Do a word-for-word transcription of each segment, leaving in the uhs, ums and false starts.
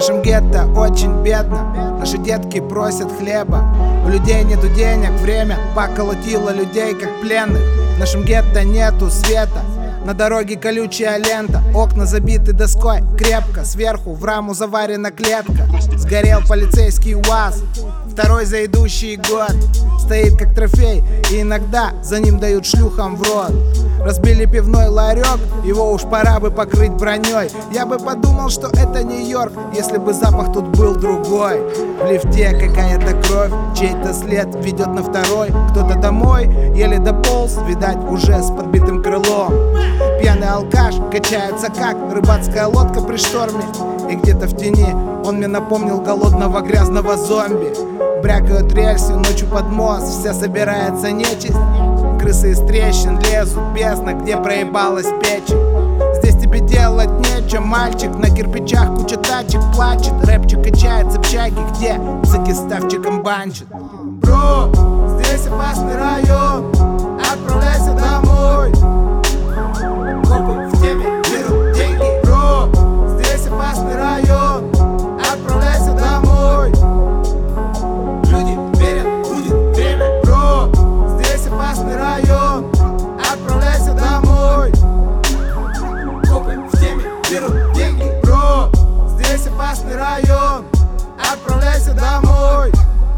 нашем гетто очень бедно. Наши детки просят хлеба. У людей нету денег, время поколотило людей как пленных. В нашем гетто нету света. На дороге колючая лента, окна забиты доской крепко. Сверху в раму заварена клетка. Сгорел полицейский УАЗ, второй за идущий год. Стоит как трофей, и иногда за ним дают шлюхам в рот. Разбили пивной ларек, его уж пора бы покрыть броней. Я бы подумал, что это Нью-Йорк, если бы запах тут был другой. В лифте какая-то кровь, чей-то след ведет на второй. Кто-то домой еле дополз, видать уже с подбитым крылом. Пьяный алкаш качается как рыбацкая лодка при шторме. И где-то в тени он мне напомнил голодного грязного зомби. Брякают рельсы ночью под мост, вся собирается нечисть. Крысы из трещин лезут, бездна, где проебалась печень. Здесь тебе делать нечем, мальчик. На кирпичах куча тачек плачет. Рэпчик качается в чайке, где псыки ставчиком банчат. Бро, здесь опасный район, отправляйся домой. Копы в теме берут деньги. Бро, здесь опасный район, отправляйся домой. Люди верят, будет время. Бро, здесь опасный район, отправляйся домой. Копы в теме берут деньги. Бро, здесь опасный район, отправляйся домой.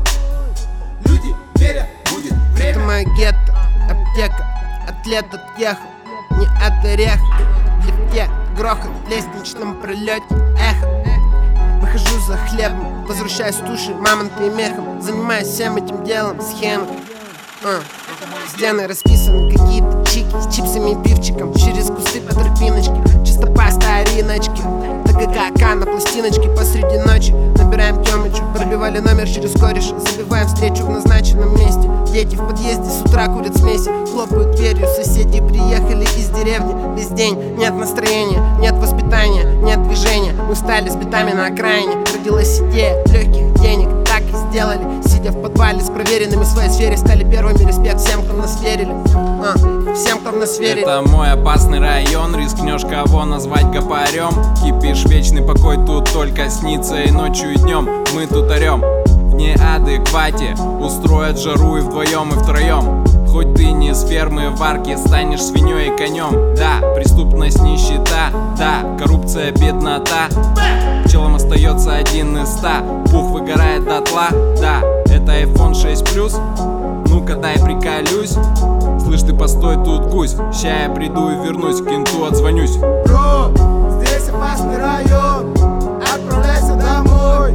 Люди верят, будет время. Это моя гетто, аптека, атлет отъехал. Не от орех, в лифте грохот, в лестничном пролете эхо. Выхожу за хлебом, возвращаюсь туши, мамонты и мехом. Занимаюсь всем этим делом, схемой. а. Стены расписаны, какие-то чики с чипсами и пивчиком. Через кусты по тропиночке, чисто по стариночке. ТГКК на пластиночке посреди ночи. Набираем Тёмычу, пробивали номер через кореш. Забиваем встречу в назначенном месте. Дети в подъезде с утра курят смеси. Хлопают дверью, соседи приехали из деревни. Весь день нет настроения, нет воспитания, нет движения. Мы встали с битами на окраине. Родилась идея легких денег, так и сделали. Сидя в подвале с проверенными в своей сфере, стали первыми. Респект всем, кто в нас верили, а, всем, кто в нас верили. Это мой опасный район, рискнешь кого назвать гопарем. Кипишь, вечный покой тут только снится и ночью, и днем. Мы тут орем в неадеквате, устроят жару и вдвоем, и втроем. Хоть ты не с фермы в арке, станешь свиньей и конем. Да, преступность, нищета, да, коррупция, беднота. Челом остается один из ста, пух выгорает дотла. Да, это айфон шесть плюс, ну-ка дай приколюсь. Слышь, ты постой тут, гусь, ща я приду и вернусь, к кенту отзвонюсь. Бро, здесь опасный район, отправляйся домой.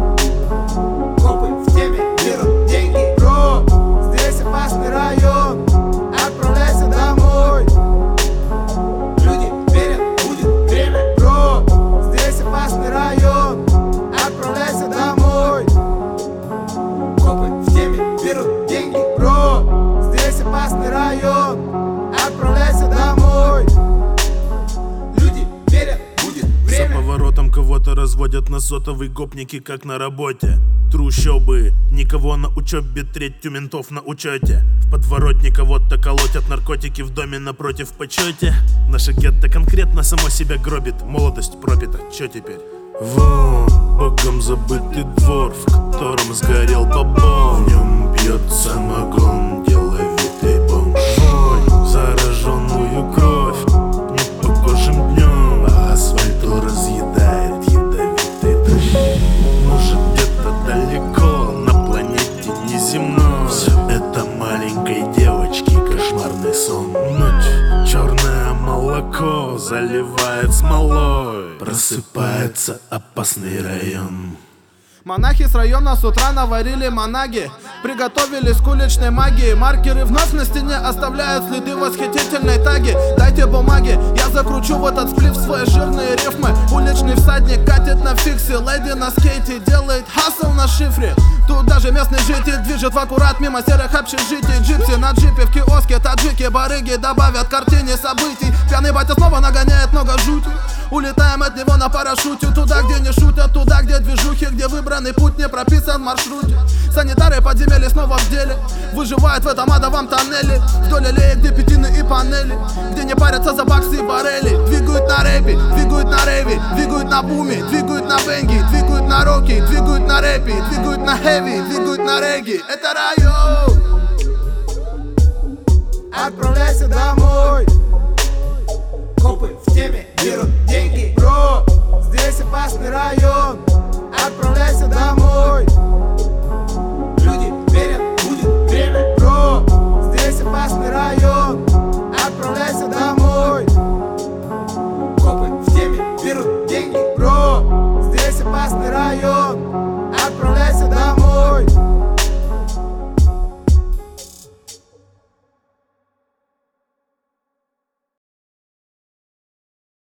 Копы в теме берут деньги. Бро, здесь опасный район, отправляйся домой. Люди верят, будет время. Бро, здесь опасный район, отправляйся домой. Копы в теме берут деньги. Бро, здесь опасный район, отправляйся домой. Люди верят, будет время. За поворотом кого-то разводят на сотовый гопники, как на работе. Трущобы, никого на учебе, треть у ментов на учете. В подворотне кого-то колотят наркотики, в доме напротив почете. Наша гетто конкретно само себя гробит, молодость пропита, чё теперь? Вон, богом забытый двор, в котором сгорел бабон. В нем пьет самогон, деловитый бомж. Вонь, зараженную кровь, непогожим днем. По асфальту разъедает ядовитый дождь. Может, где-то далеко, на планете неземной. Все это маленькой девочки кошмарный сон. Ночь, черное молоко заливает смолой. Просыпается опасный район. Монахи с района с утра наварили манаги, приготовились к уличной магии. Маркеры вновь на стене оставляют следы восхитительной таги. Дайте бумаги, я закручу в этот сплив свои жирные рифмы. Уличный всадник катит на фиксе, леди на скейте делает хасл на шифре. Тут даже местный житель движет в аккурат мимо серых общежитий. Джипси на джипе в киоске, таджики, барыги добавят картине событий. Пьяный батя снова нагоняет много жути. Улетаем от него на парашюте, туда, где не шутят, туда, где движухи, где выбранный путь не прописан в маршруте. Санитары подземелья снова в деле, выживают в этом адовом тоннеле. Вдоль аллеи, где пятины и панели, где не парятся за баксы и барели. Двигают на рэпе, двигают на рейве, двигают на на буме, двигают на бенги, двигают на роке, двигают на рэпе, двигают на хэви, двигают на регги. Это район. Отправляйся домой. Копы в теме берут деньги.